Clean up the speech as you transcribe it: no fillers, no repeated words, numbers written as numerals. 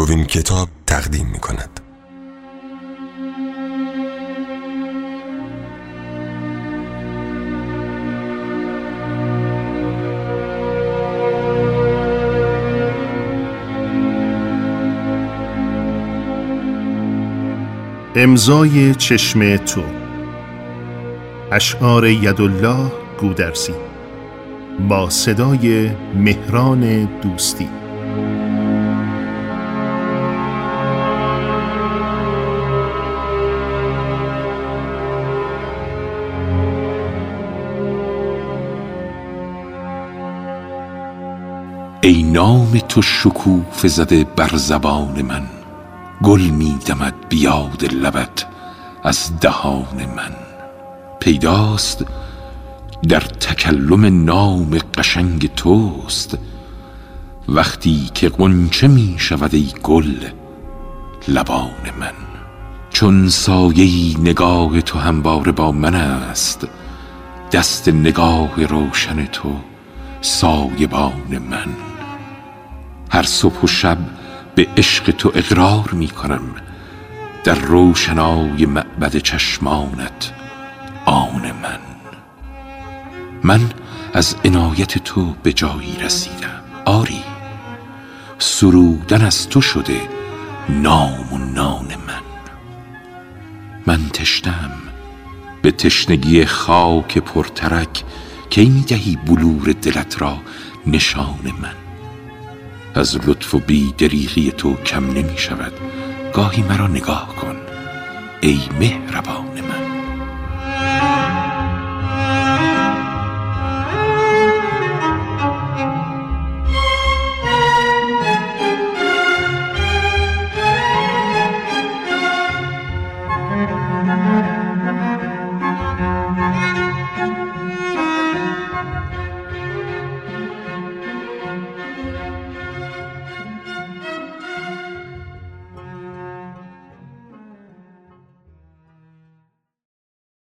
نوین کتاب تقدیم می کند. امضای چشم تو، اشعار یدالله گودرزی، با صدای مهران دوستی. ای نام تو شکوفه زده بر زبان من، گل می دمد بیاد لبت از دهان من. پیداست در تکلم نام قشنگ توست، وقتی که غنچه می شود ای گل لبان من. چون سایه‌ای نگاه تو همواره با من است، دست نگاه روشن تو سایبان من. هر صبح و شب به عشق تو اقرار می کنم، در روشنای معبد چشمانت آن من. من از عنایت تو به جایی رسیدم، آری سرودن از تو شده نام و نان من. من تشنم به تشنگی خاک پرترک، کی می دهی بلور دلت را نشان من. از لطف و بی‌دریغی تو کم نمی شود، گاهی مرا نگاه کن ای مهربان من.